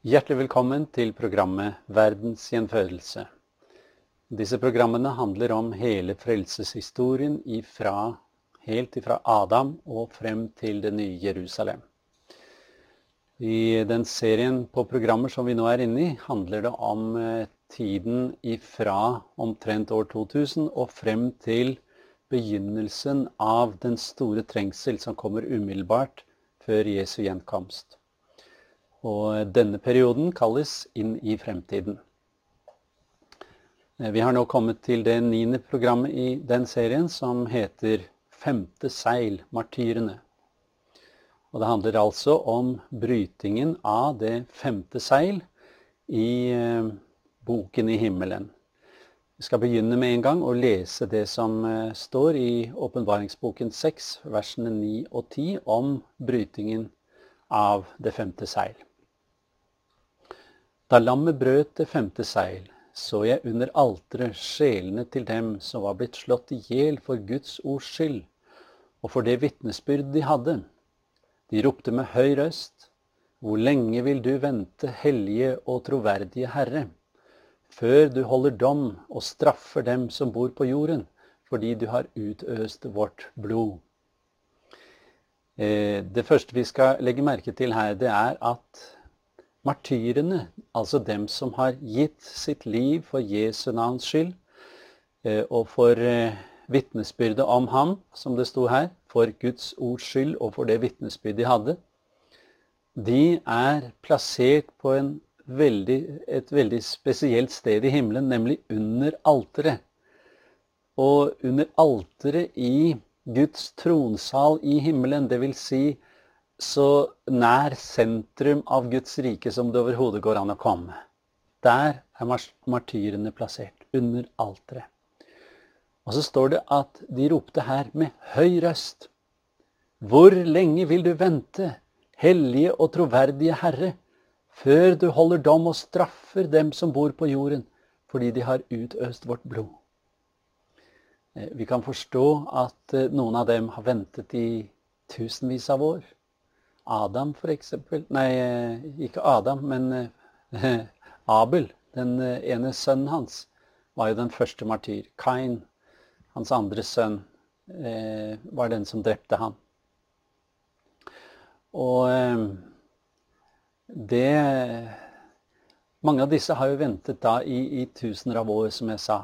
Hjertelig velkommen til programmet Verdens gjenfødelse. Disse programmene handler om hele frelseshistorien helt ifra Adam og frem til det nye Jerusalem. I den serien på programmer som vi nå er inne i, handler det om tiden ifra omtrent år 2000 og frem til begynnelsen av den store trengsel som kommer umiddelbart før Jesu gjenkomst. Og denne perioden kalles inn i fremtiden. Vi har nå kommet til det 9. programmet i den serien som heter Femte seil, martyrene. Og det handler altså om brytingen av det 5. seil i boken i himmelen. Vi skal begynne med en gang å lese det som står i Åpenbaringsboken 6, versene 9 og 10 om brytingen av det 5. seil. Da lammet brøt det 5. seil, så jeg under alteret sjelene til dem som var blitt slått ihjel for Guds ords skyld, og for det vitnesbyrd de hadde. De ropte med høy røst: Hvor lenge vil du vente, hellige og troverdige Herre, før du holder dom og straffer dem som bor på jorden, fordi du har utøst vårt blod? Det første vi skal legge merke til her, det er at martyrene, altså dem som har gitt sitt liv for Jesu navns skyld, og for vitnesbyrdet om ham, som det sto her, for Guds ords skyld og for det vitnesbyrd de hadde, de er plassert på et veldig spesielt sted i himmelen, nemlig under alteret. Og under alteret i Guds tronsal i himmelen, det vil si så nær sentrum av Guds rike som det overhodet går an å komme. Der er martyrene plassert, under alteret. Og så står det at de ropte her med høy røst: Hvor lenge vil du vente, hellige og troverdige Herre, før du holder dom og straffer dem som bor på jorden, fordi de har utøst vårt blod? Vi kan forstå at noen av dem har ventet i tusenvis av år. Adam for eksempel, ikke Adam, men Abel, den ene sønnen hans, var jo den første martyr. Kain, hans andre sønn, var den som drepte han. Og mange av disse har jo ventet da i tusener av år, som jeg sa.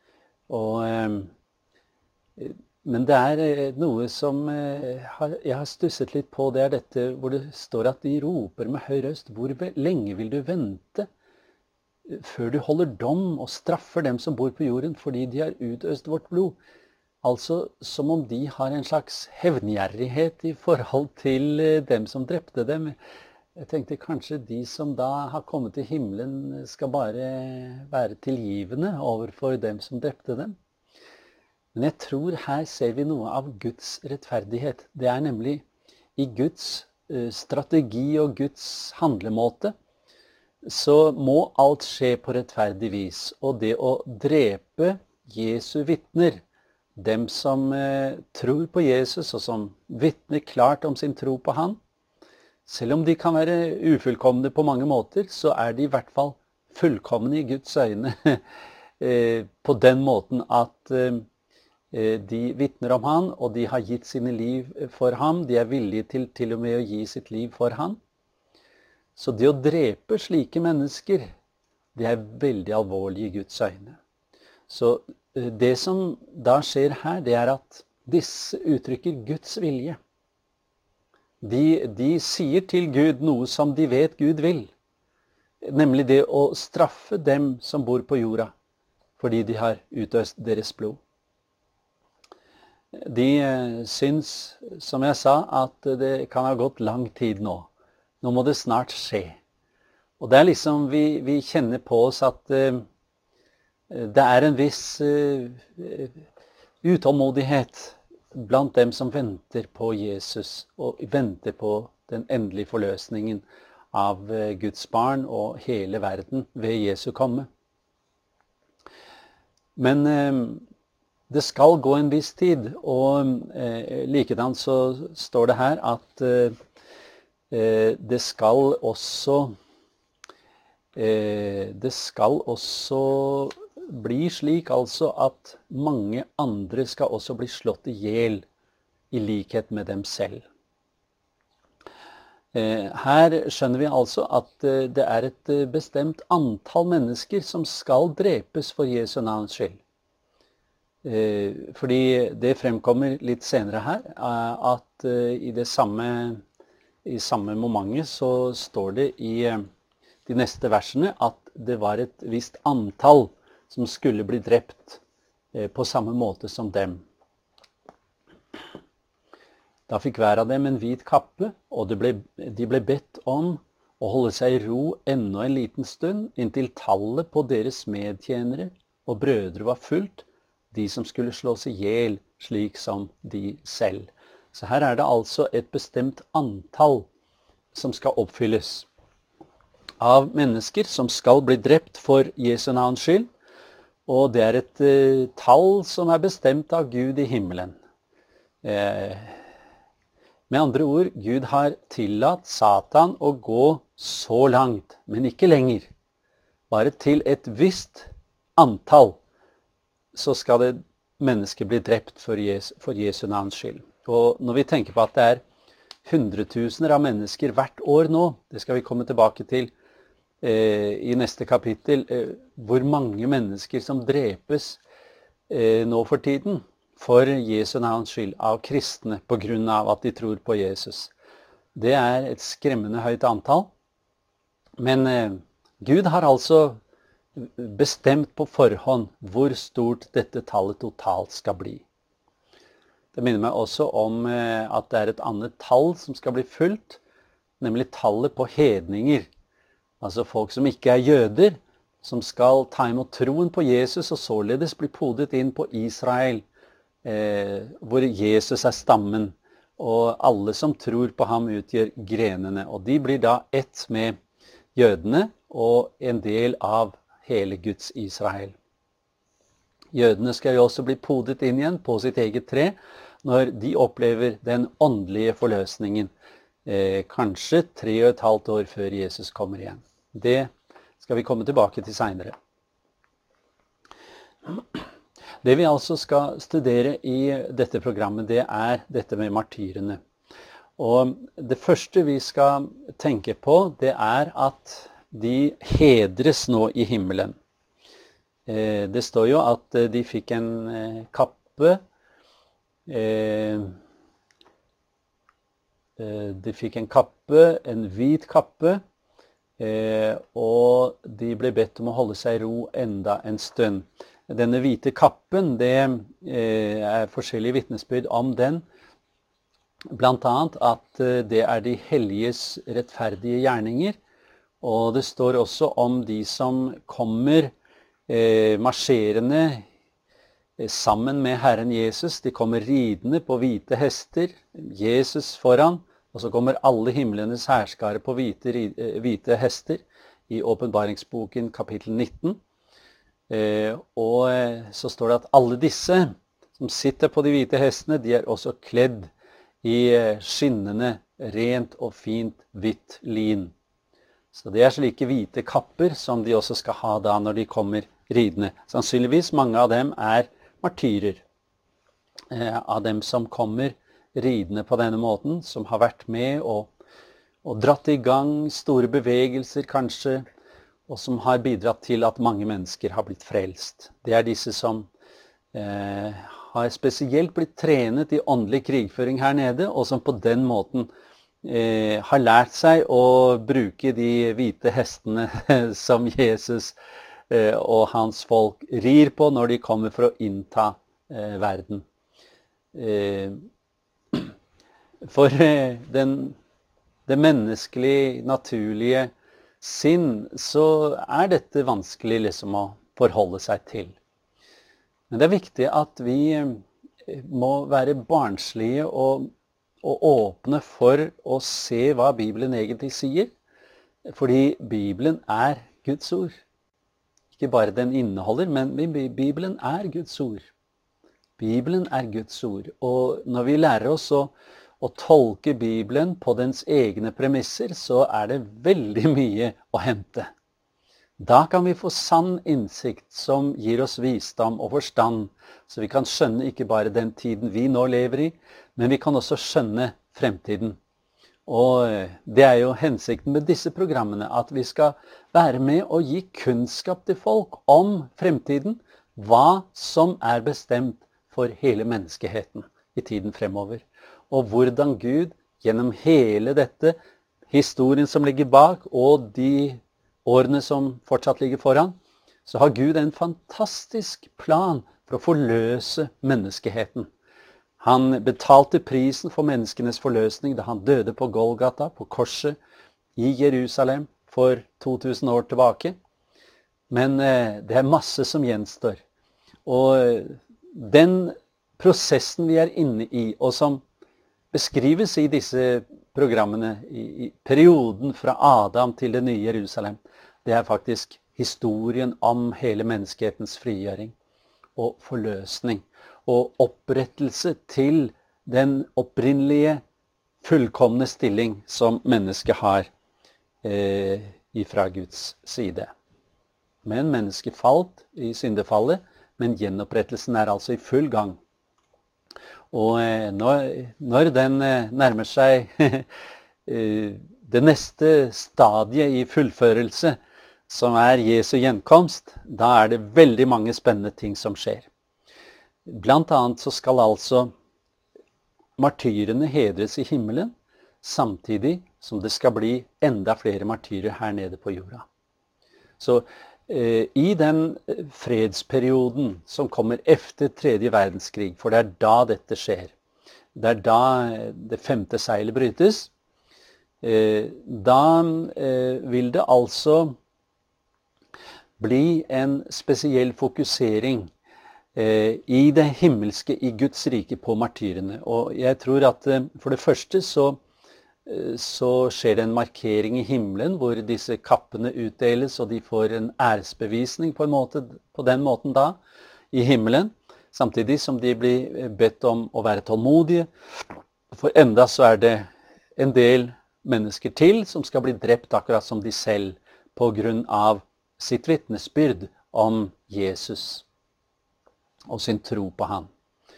Men det er noe som jeg har stusset litt på, det er dette hvor det står at de roper med høy røst: Hvor lenge vil du vente før du holder dom og straffer dem som bor på jorden, fordi de har utøst vårt blod? Altså som om de har en slags hevngjerrighet i forhold til dem som drepte dem. Jeg tenkte kanskje de som da har kommet til himmelen skal bare være tilgivende overfor dem som drepte dem. Men jeg tror her ser vi noe av Guds rettferdighet. Det er nemlig i Guds strategi og Guds handlemåte, så må alt skje på rettferdig vis. Og det å drepe Jesu vitner, dem som tror på Jesus og som vitner klart om sin tro på han, selv om de kan være ufullkomne på mange måter, så er de i hvert fall fullkomne i Guds øyne på den måten at de vitner om han, og de har gitt sine liv for ham. De er villige til og med å gi sitt liv for han. Så det å drepe slike mennesker, det er veldig alvorlig i Guds øyne. Så det som da skjer her, det er at disse uttrykker Guds vilje. De sier til Gud noe som de vet Gud vil, nemlig det å straffe dem som bor på jorda, fordi de har utøst deres blod. De syns, som jeg sa, at det kan ha gått lang tid nå. Nå må det snart skje. Og det er liksom vi kjenner på oss at det er en viss utålmodighet blant dem som venter på Jesus og venter på den endelige forløsningen av Guds barn og hele verden ved Jesu komme. Men det skal gå en viss tid, og likedan så står det her at det skal også Det skal også bli slik altså at mange andre skal også bli slått ihjel i likhet med dem selv. Her skjønner vi altså at det er et bestemt antall mennesker som skal drepes for Jesu navns skyld. Fordi det fremkommer litt senere her, at i samme momentet så står det i de neste versene at det var et visst antall som skulle bli drept på samme måte som dem. Da fikk hver av dem en hvit kappe, og de ble bedt om å holde seg i ro ennå en liten stund, inntil tallet på deres medtjenere og brødre var fullt, de som skulle slås ihjel slik som de selv. Så her er det altså et bestemt antall som skal oppfylles av mennesker som skal bli drept for Jesu navns skyld, og det er et tall som er bestemt av Gud i himmelen. Med andre ord, Gud har tillatt Satan å gå så langt, men ikke lenger. Bare til et visst antall, så skal det mennesket bli drept for Jesu navns skyld. Og når vi tenker på at det er hundretusener av mennesker hvert år nå, det skal vi komme tilbake til i neste kapittel, hvor mange mennesker som drepes nå for tiden, for Jesu navns skyld, av kristne på grunn av at de tror på Jesus. Det er et skremmende høyt antall. Men Gud har altså bestemt på forhånd hvor stort dette tallet totalt skal bli. Det minner meg også om at det er et annet tall som skal bli fulgt, nemlig tallet på hedninger. Altså folk som ikke er jøder, som skal ta imot troen på Jesus og således bli podet inn på Israel, hvor Jesus er stammen, og alle som tror på ham utgjør grenene. Og de blir da ett med jødene og en del av hele Guds Israel. Jødene skal jo også bli podet inn igjen på sitt eget tre, når de opplever den åndelige forløsningen, kanskje 3,5 år før Jesus kommer igjen. Det skal vi komme tilbake til senere. Det vi altså skal studere i dette programmet, det er dette med martyrene. Og det første vi skal tenke på, det er at de hedres nå i himmelen. Det står jo at de fikk en kappe. De fikk en kappe, en hvit kappe, og de ble bedt om å holde seg i ro enda en stund. Denne hvite kappen, det er forskjellige vitnesbyrd om den. Blant annet at det er de helliges rettferdige gjerninger. Og det står også om de som kommer marsjerende sammen med Herren Jesus. De kommer ridende på hvite hester, Jesus foran, og så kommer alle himlenes herskare på hvite hester i Åpenbaringsboken kapittel 19. Og så står det at alle disse som sitter på de hvite hestene, de er også kledd i skinnende, rent og fint hvitt lin. Så det er slike hvite kapper som de også skal ha da når de kommer ridende. Sannsynligvis mange av dem er martyrer, av dem som kommer ridende på denne måten, som har vært med og dratt i gang store bevegelser kanskje, og som har bidratt til at mange mennesker har blitt frelst. Det er disse som har spesielt blitt trenet i åndelig krigføring her nede, og som på den måten har lært seg å bruke de hvite hestene som Jesus og hans folk rir på når de kommer for å innta verden. For det menneskelige, naturlige sinn, så er dette vanskelig liksom å forholde seg til. Men det er viktig at vi må være barnslige og åpne for å se hva Bibelen egentlig sier, fordi Bibelen er Guds ord. Ikke bare den inneholder, men Bibelen er Guds ord. Bibelen er Guds ord, og når vi lærer oss å tolke Bibelen på dens egne premisser, så er det veldig mye å hente. Da kan vi få sann innsikt som gir oss visdom og forstand, så vi kan skjønne ikke bare den tiden vi nå lever i, men vi kan også skjønne fremtiden. Og det er jo hensikten med disse programmene, at vi skal være med og gi kunnskap til folk om fremtiden, hva som er bestemt for hele menneskeheten i tiden fremover. Og hvordan Gud gjennom hele dette, historien som ligger bak, og de årene som fortsatt ligger foran, så har Gud en fantastisk plan for å forløse menneskeheten. Han betalte prisen for menneskenes forløsning da han døde på Golgata, på korset i Jerusalem for 2000 år tilbake. Men det er masse som gjenstår. Og den prosessen vi er inne i, og som beskrives i disse programmene, i perioden fra Adam til det nye Jerusalem, det er faktisk historien om hele menneskehetens frigjøring og forløsning og opprettelse til den opprinnelige fullkomne stilling som mennesket har ifra Guds side. Men mennesket falt i syndefallet, men gjenopprettelsen er altså i full gang. Og når den nærmer seg det neste stadiet i fullførelse, som er Jesu gjenkomst, da er det veldig mange spennende ting som skjer. Blant annet så skal altså martyrene hedres i himmelen, samtidig som det skal bli enda flere martyrer her nede på jorda. Så i den fredsperioden som kommer efter tredje verdenskrig, for det er da dette skjer, det er da det femte seilet brytes, da vil det altså bli en spesiell fokusering i det himmelske, i Guds rike på martyrene. Og jeg tror at for det første så skjer det en markering i himmelen, hvor disse kappene utdeles, og de får en æresbevisning på den måten da, i himmelen, samtidig som de blir bedt om å være tålmodige. For enda så er det en del mennesker til som skal bli drept akkurat som de selv, på grunn av sitt vitnesbyrd om Jesus og sin tro på han.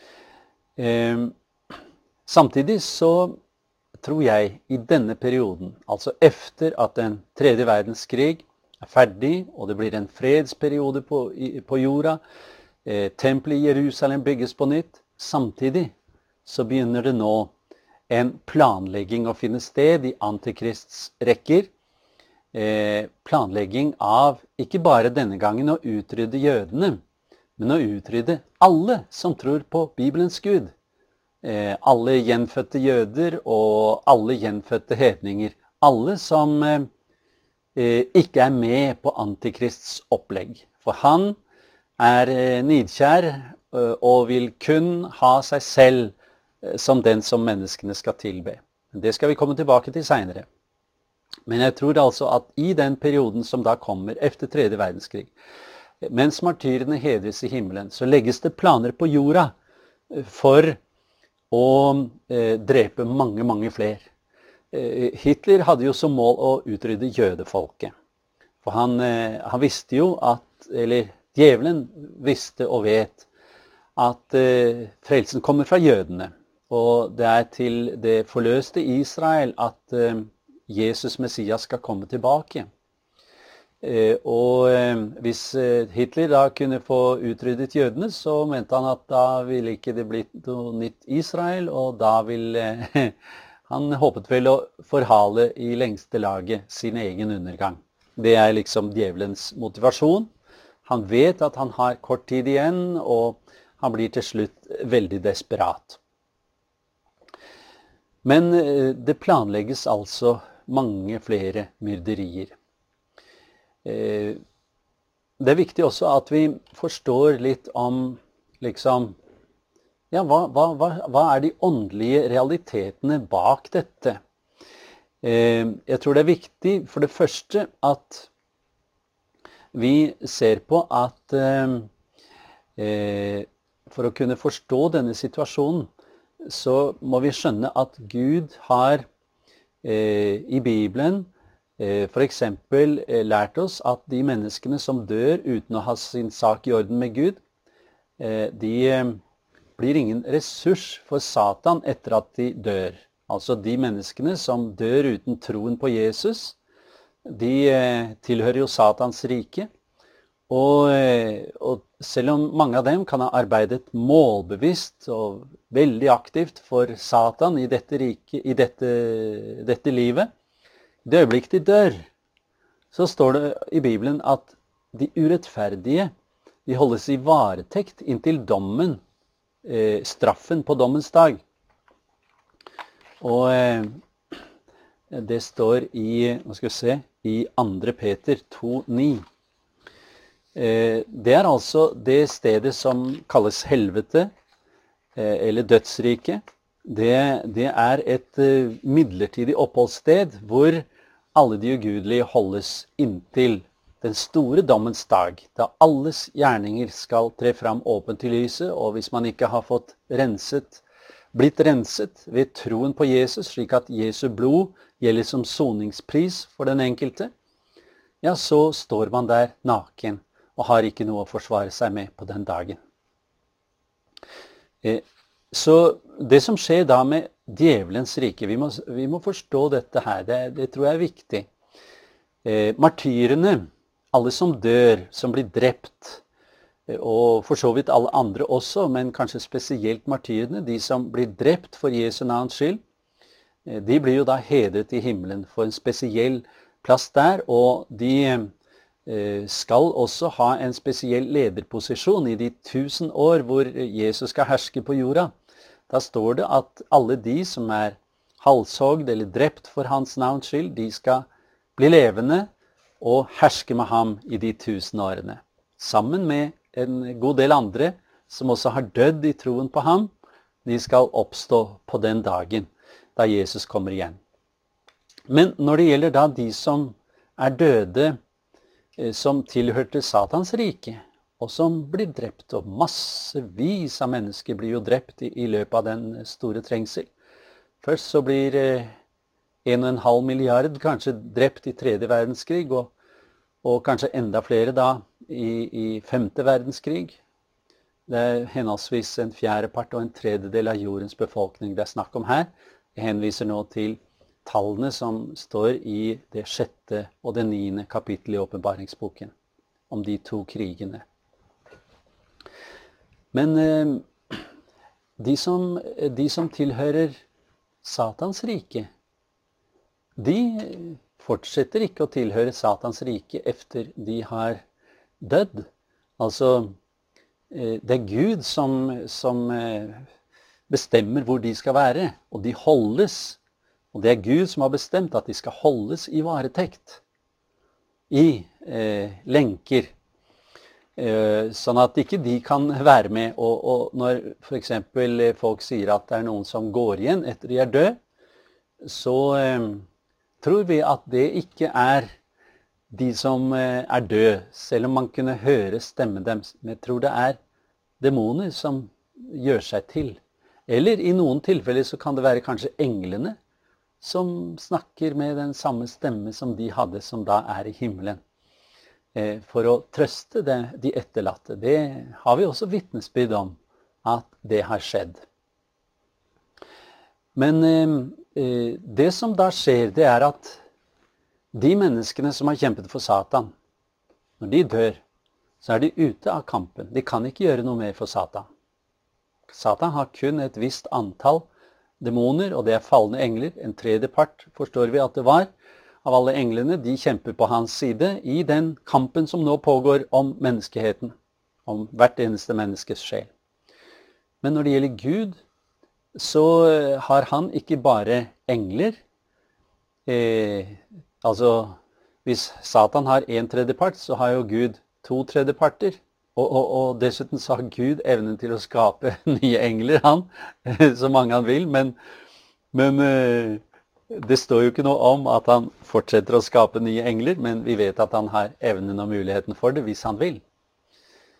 Samtidig så tror jeg i denne perioden, altså efter at den tredje verdenskrig er ferdig, og det blir en fredsperiode på jorda, tempelet i Jerusalem bygges på nytt, samtidig så begynner det nå en planlegging å finne sted i Antikrists rekker, planlegging av ikke bare denne gangen å utrydde jødene, men å utrydde alle som tror på Bibelens Gud. Alle gjenfødte jøder og alle gjenfødte hedninger. Alle som ikke er med på Antikrists opplegg. For han er nidkjær og vil kun ha seg selv som den som menneskene skal tilbe. Det skal vi komme tilbake til senere. Men jeg tror altså at i den perioden som da kommer efter tredje verdenskrig, mens martyrene hedres i himmelen, så legges det planer på jorda for å drepe mange, mange flere. Hitler hadde jo som mål å utrydde jødefolket. For han visste jo at, eller djevelen visste og vet, at frelsen kommer fra jødene. Og det er til det forløste Israel at Jesus Messias skal komme tilbake. Og hvis Hitler da kunne få utryddet jødene, så mente han at da ville ikke det bli noe nytt Israel, og da ville han håpet vel å forhale i lengste laget sin egen undergang. Det er liksom djevelens motivasjon. Han vet at han har kort tid igjen, og han blir til slutt veldig desperat. Men det planlegges altså mange flere myrderier. Det er viktig også at vi forstår litt om liksom, ja, hva er de åndelige realitetene bak dette? Jeg tror det er viktig for det første at vi ser på at for å kunne forstå denne situasjonen, så må vi skjønne at Gud har i Bibelen for eksempel lært oss at de menneskene som dør uten å ha sin sak i orden med Gud, de blir ingen ressurs for Satan etter at de dør. Altså de menneskene som dør uten troen på Jesus, de tilhører jo Satans rike. Og selv om mange av dem kan ha arbeidet målbevisst og veldig aktivt for Satan i dette riket, i dette livet, i det øyeblikk de dør, så står det i Bibelen at de urettferdige, de holdes i varetekt inntil dommen, straffen på dommens dag. Og det står i 2. Peter 2,9. Det altså det stedet som kalles helvete, eller dødsriket. Det et midlertidig oppholdssted hvor alle de ugudelige holdes inntil den store dommens dag, da alles gjerninger skal tre fram åpent i lyset, og hvis man ikke har blitt renset ved troen på Jesus, slik at Jesu blod gjelder som soningspris for den enkelte, ja, så står man der naken og har ikke noe å forsvare seg med på den dagen. Så det som skjer da med djevelens rike, vi må forstå dette her, det tror jeg er viktig. Martyrene, alle som dør, som blir drept, og for så vidt alle andre også, men kanskje spesielt martyrene, de som blir drept for Jesu navns skyld, de blir jo da hedret i himmelen for en spesiell plass der, og de skal også ha en spesiell lederposisjon i de 1000 år hvor Jesus skal herske på jorda. Da står det at alle de som halshogd eller drept for hans navns skyld, de skal bli levende og herske med ham i de 1000 årene. Sammen med en god del andre som også har dødd i troen på ham, de skal oppstå på den dagen da Jesus kommer igjen. Men når det gjelder da de som døde, som tilhørte Satans rike, og som blir drept, og massevis av mennesker blir jo drept i løpet av den store trengsel. Først så blir 1,5 milliard kanskje drept i 3. verdenskrig, og kanskje enda flere da i 5. verdenskrig. Det henholdsvis en 1/4 og en 1/3 av jordens befolkning det snakk om her. Jeg henviser nå til tallene som står i det 6. og det 9. kapittel i åpenbaringsboken, om de 2 krigene. Men de som tilhører Satans rike, de fortsetter ikke å tilhøre Satans rike efter de har dødd. Altså, det Gud som bestemmer hvor de skal være, og de holdes. Og det Gud som har bestemt at de skal holdes i varetekt, i lenker, sånn at ikke de kan være med. Og når for eksempel folk sier at det noen som går igjen etter de død, så tror vi at det ikke de som død, selv om man kunne høre stemmen deres. Men jeg tror det demoner som gjør seg til. Eller i noen tilfeller så kan det være kanskje englene, som snakker med den samme stemme som de hadde, som da i himmelen, for å trøste de etterlatte. Det har vi også vitnesbyrd om, at det har skjedd. Men det som da skjer, det at de menneskene som har kjempet for Satan, når de dør, så de ute av kampen. De kan ikke gjøre noe mer for Satan. Satan har kun et visst antall demoner, og det falne engler. En 1/3 part forstår vi at det var. Av alle englene, de kjemper på hans side i den kampen som nå pågår om menneskeheten. Om hvert eneste menneskes sjel. Men når det gjelder Gud, så har han ikke bare engler. Altså, hvis Satan har 1/3 part, så har jo Gud 2/3 parter. Og dessuten så har Gud evnen til å skape nye engler, så mange han vil. Men det står jo ikke noe om at han fortsetter å skape nye engler, men vi vet at han har evnen og muligheten for det hvis han vil.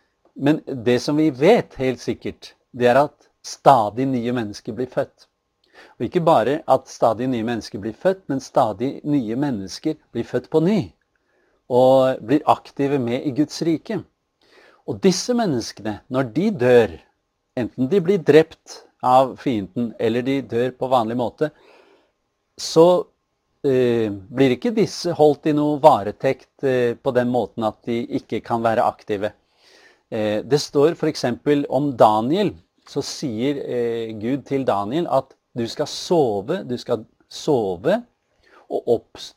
Men det som vi vet helt sikkert, det at stadig nye mennesker blir født. Og ikke bare at stadig nye mennesker blir født, men stadig nye mennesker blir født på ny. Og blir aktive med i Guds rike. Og disse menneskene, når de dør, enten de blir drept av fienden, eller de dør på vanlig måte, så blir ikke disse holdt i noe varetekt på den måten at de ikke kan være aktive. Det står for eksempel om Daniel, så sier Gud til Daniel at du skal sove og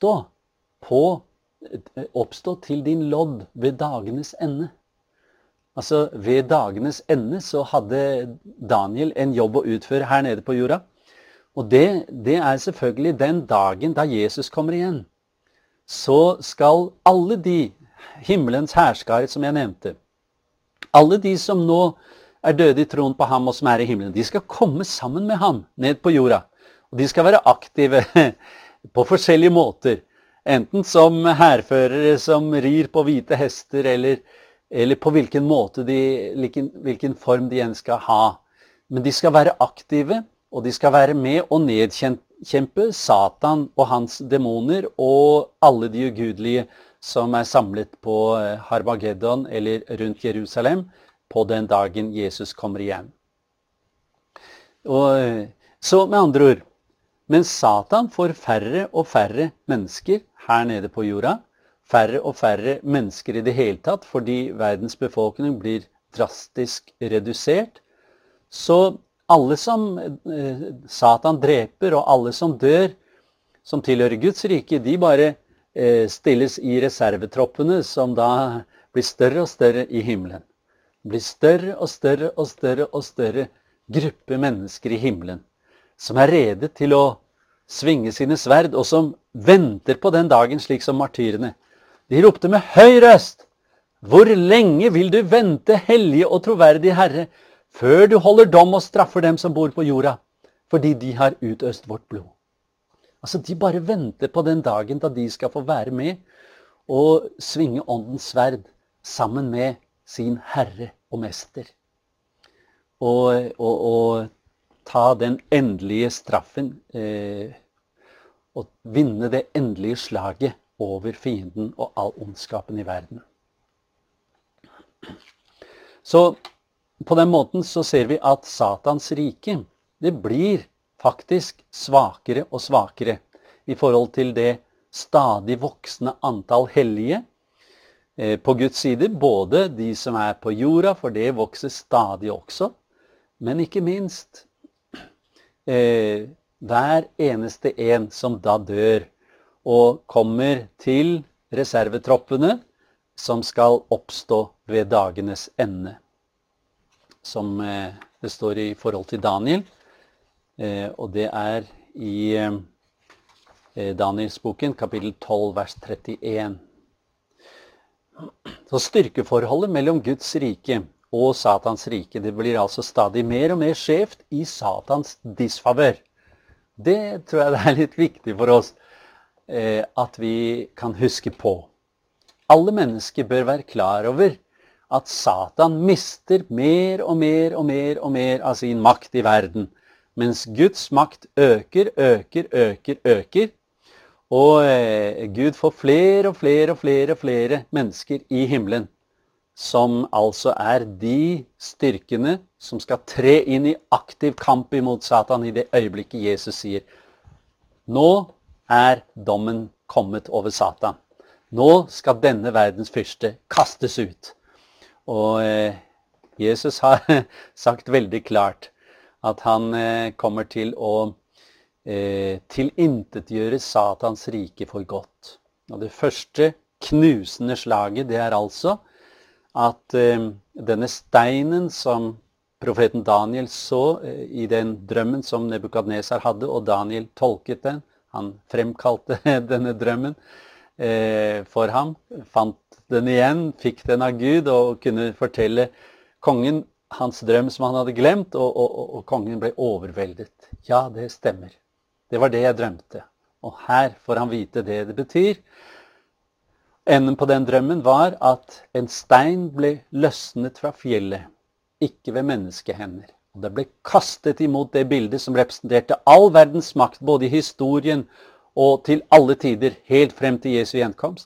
oppstå til din lodd ved dagenes ende. Altså ved dagenes ende så hadde Daniel en jobb å utføre her nede på jorda. Og det er selvfølgelig den dagen da Jesus kommer igjen. Så skal alle de himmelens herskare som jeg nevnte, alle de som nå er døde i troen på ham og som er i himmelen, de skal komme sammen med ham ned på jorda. Og de skal være aktive på forskjellige måter. Enten som hærførere som rir på hvite hester, eller på hvilken måte hvilken form de enn skal ha. Men de skal være aktive, og de skal være med å nedkjempe Satan og hans demoner og alle de ugudelige som er samlet på Harmageddon eller rundt Jerusalem på den dagen Jesus kommer igjen. Og så med andre ord, mens Satan får færre og færre mennesker her nede på jorda, færre og færre mennesker i det hele tatt, fordi verdens befolkning blir drastisk redusert, så alle som Satan dreper, og alle som dør, som tilhører Guds rike, de bare stilles i reservetroppene, som da blir større og større i himmelen. Det blir større og større og større og større gruppe mennesker i himmelen, som er rede til å svinge sine sverd, og som venter på den dagen, slik som martyrene. De ropte med høy røst: hvor lenge vil du vente, hellige og troverdige Herre, før du holder dom og straffer dem som bor på jorda, fordi de har utøst vårt blod. Altså, de bare venter på den dagen da de skal få være med og svinge åndens sverd sammen med sin Herre og Mester. Og ta den endelige straffen og vinne det endelige slaget over fienden og all ondskapen i verden. Så på den måten så ser vi at Satans rike, det blir faktisk svakere og svakere i forhold til det stadig voksende antall hellige på Guds side, både de som er på jorda, for det vokser stadig også, men ikke minst hver eneste en som da dør og kommer til reservetroppene som skal oppstå ved dagenes ende. Som det står i forhold til Daniel, og det er i Danielsboken, kapittel 12, vers 31. Så styrkeforholdet mellom Guds rike og Satans rike, det blir altså stadig mer og mer skjevt i Satans disfavør. Det tror jeg det er litt viktig for oss at vi kan huske på. Alle mennesker bør være klar over at Satan mister mer og mer og mer og mer av sin makt i verden, mens Guds makt øker, og Gud får flere og flere og flere og flere mennesker i himmelen, som altså er de styrkene som skal tre inn i aktiv kamp imot Satan i det øyeblikket Jesus sier: nå er dommen kommet over Satan. Nå skal denne verdens fyrste kastes ut. Og Jesus har sagt veldig klart at han kommer til å tilintetgjøre Satans rike for godt. Og det første knusende slaget, det er altså at denne steinen som profeten Daniel så i den drømmen som Nebukadnesar hadde, og Daniel tolket den, han fremkalte denne drømmen for ham, fant den igjen, fikk den av Gud og kunne fortelle kongen hans drøm som han hadde glemt, og kongen ble overveldet. Ja, det stemmer. Det var det jeg drømte. Og her får han vite det det betyr. Enden på den drømmen var at en stein ble løsnet fra fjellet, ikke ved menneskehender. Og det ble kastet imot det bildet som representerte all verdens makt, både i historien og til alle tider, helt frem til Jesu gjenkomst.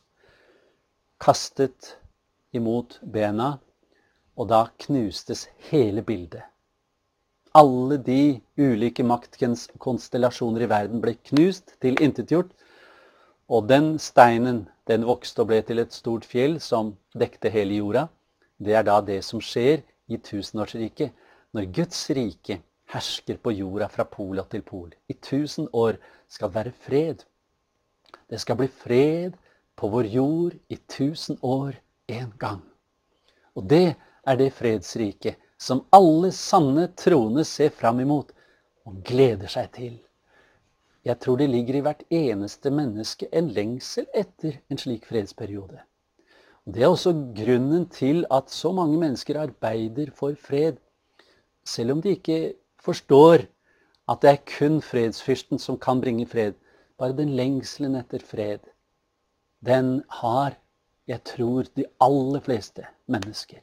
Kastet imot bena, og da knustes hele bildet. Alle de ulike maktkonstellasjoner i verden ble knust til intetgjort, og den steinen, den vokste og ble til et stort fjell som dekte hele jorda. Det er da det som skjer i tusenårsriket, når Guds rike hersker på jorda fra pol til pol. I 1000 år skal det være fred. Det skal bli fred på vår jord i 1000 år en gang. Og det er det fredsrike som alle sanne troende ser fram imot og gleder seg til. Jeg tror det ligger i hvert eneste menneske en lengsel etter en slik fredsperiode. Og det er også grunnen til at så mange mennesker arbeider for fred, selv om de ikke forstår at det er kun fredsfyrsten som kan bringe fred. Bare den lengselen etter fred, den har, jeg tror, de aller fleste mennesker.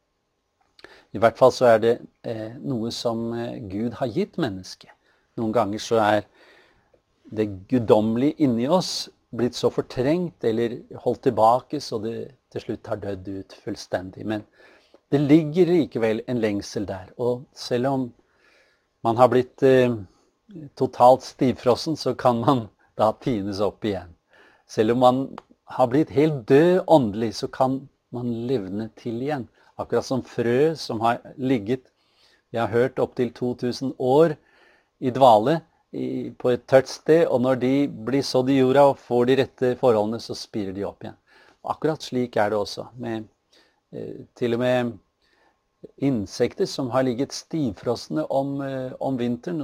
I hvert fall så er det noe som Gud har gitt mennesket. Noen ganger så er det guddommelige inni oss blitt så fortrengt eller holdt tilbake, så det til slutt har dødd ut fullstendig. Men det ligger likevel en lengsel der. Og selv om man har blitt totalt stivfrossen, så kan man da tines opp igjen. Selv om man har blitt helt død åndelig, så kan man levne til igjen. Akkurat som frø som har ligget, jeg har hørt, opp til 2000 år i dvale på et tørt sted, og når de blir sådd i jorda og får de rette forholdene, så spirer de opp igjen. Og akkurat slik er det også, med til og med insekter som har ligget stivfrosne om vinteren.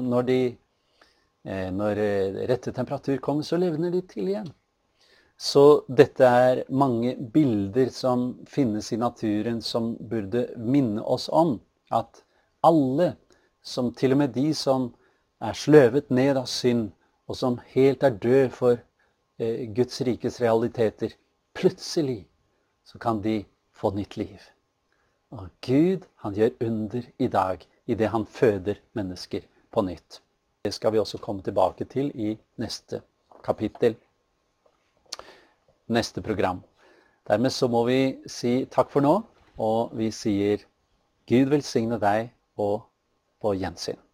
Når rette temperatur kommer, så levner de til igjen. Så dette er mange bilder som finnes i naturen som burde minne oss om at alle, som til og med de som er sløvet ned av synd, og som helt er død for Guds rikes realiteter, plutselig så kan de få nytt liv. Og Gud, han gjør under i dag, i det han føder mennesker på nytt. Det skal vi også komme tilbake til i neste kapittel. Neste program. Dermed så må vi si takk for nå, og vi sier Gud velsigne deg og på gjensyn.